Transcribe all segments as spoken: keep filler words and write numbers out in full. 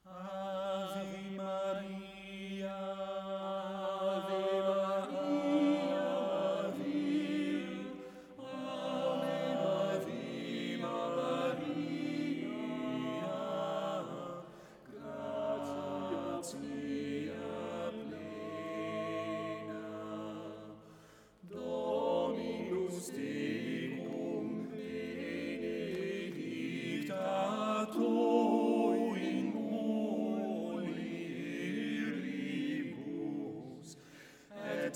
Ave Maria, Ave Maria, Ave, Ave Maria, gratia plena, Dominus tecum benedicta tu in mulieribus, et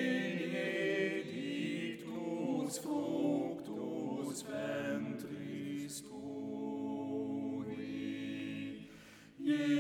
benedictus fructus ventris tui,